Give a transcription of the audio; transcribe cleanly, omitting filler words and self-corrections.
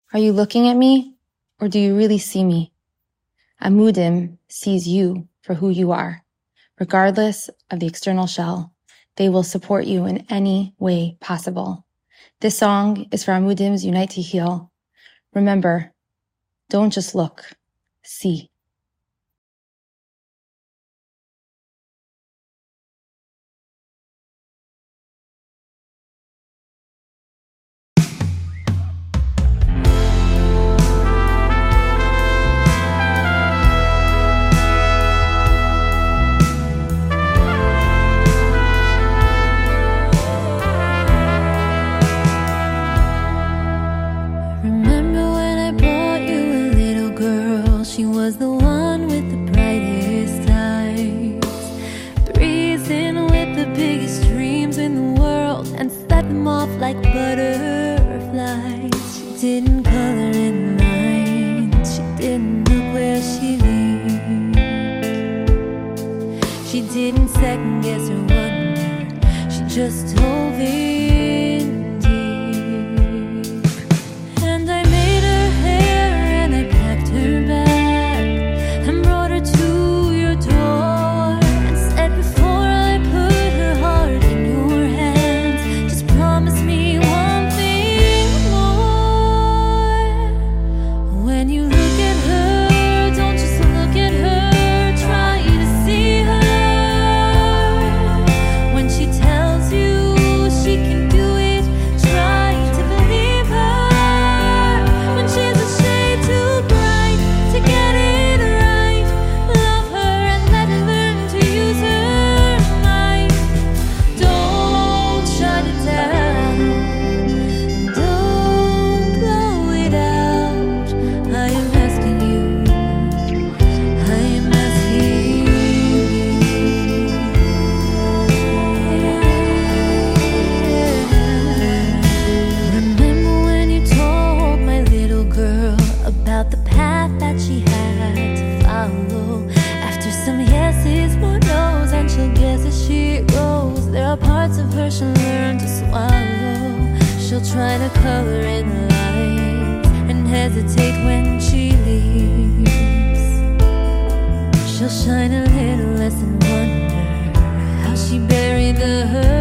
Are you looking at me, or do you really see me? Amudim sees you for who you are. Regardless of the external shell, they will support you in any way possible. This song is for Amudim's Unite to Heal. Remember, don't just look, see. She was the one with the brightest eyes, breezing with the biggest dreams in the world and set them off like butterflies. She didn't color in lines, she didn't look where she lived. She didn't second guess or wonder, she just dove in deep. And I made her hair and I packed her bag, she'll learn to swallow. She'll try to color in lines and hesitate when she leaves. She'll shine a little less and wonder how she buried the hurt.